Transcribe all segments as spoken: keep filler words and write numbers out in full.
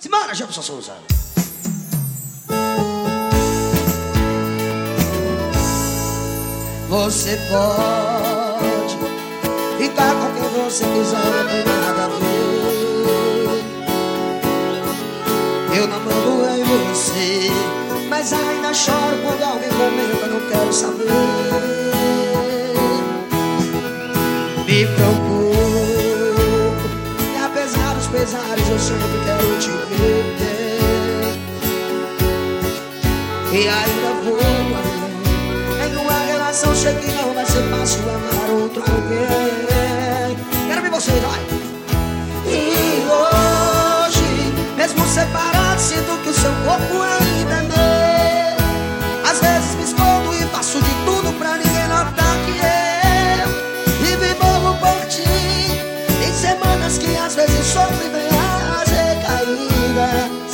Simbora, Jefferson Souza. Você pode ficar com quem você quiser, não tem nada a ver. Eu não mando em você, mas ainda choro quando alguém comenta, não quero saber. Me preocupo, e apesar dos pesares eu sempre quero te ver. E ainda vou além. Em uma relação sei que não vai ser fácil amar outro alguém. Quero ver vocês, vai. E hoje, mesmo separado, sinto que o seu corpo ainda é meu. Às vezes me escondo e faço de tudo pra ninguém notar que eu vivo e morro por ti. Tem semanas que às vezes sofro e vem as recaídas.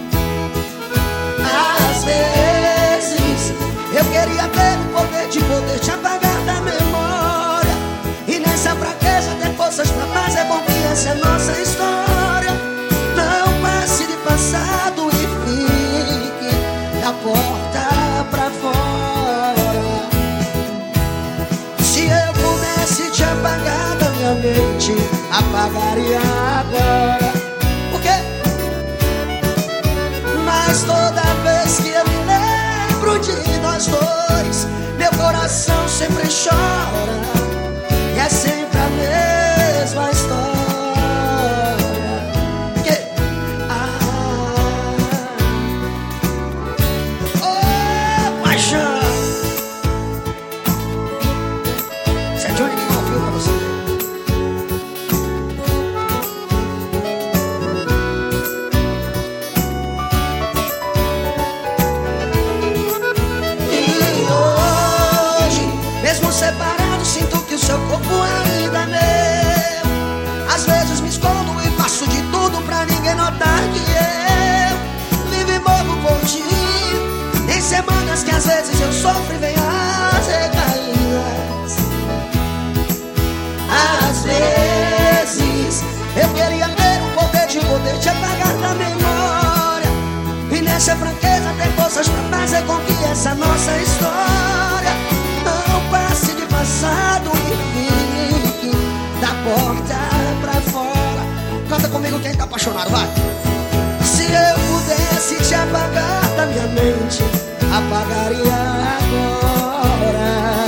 Às vezes eu queria ter o poder de poder te apagar da memória. E nessa fraqueza ter forças pra paz, é bom que essa é nossa história. Não passe de passado e fique da porta pra fora. Se eu pudesse te apagar da minha mente, apagaria agora. Por quê? Mas toda vez que eu me lembro de nós dois, meu coração sempre chora. E é sempre a mesma história. Que? Ah, oh, paixão. Você é Johnny que não ouviu pra você. Separado, sinto que o seu corpo ainda é meu. Às vezes me escondo e faço de tudo pra ninguém notar que eu vivo e morro por ti. Tem semanas que às vezes eu sofro e vem as recaídas. Às vezes eu queria ter o poder de poder te apagar da memória. E nessa franqueza ter forças pra fazer com que essa nossa história não passe de passado e fique da porta pra fora. Canta comigo quem tá apaixonado, vai. Se eu pudesse te apagar da minha mente, apagaria agora.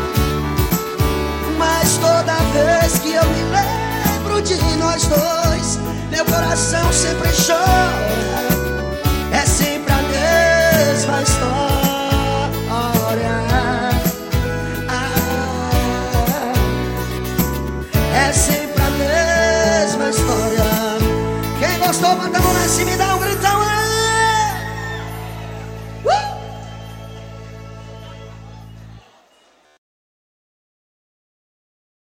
Mas toda vez que eu me lembro de nós dois, meu coração sempre chora. É sempre a mesma história. É sempre a mesma história. Quem gostou, manda a mão lá em cima e dá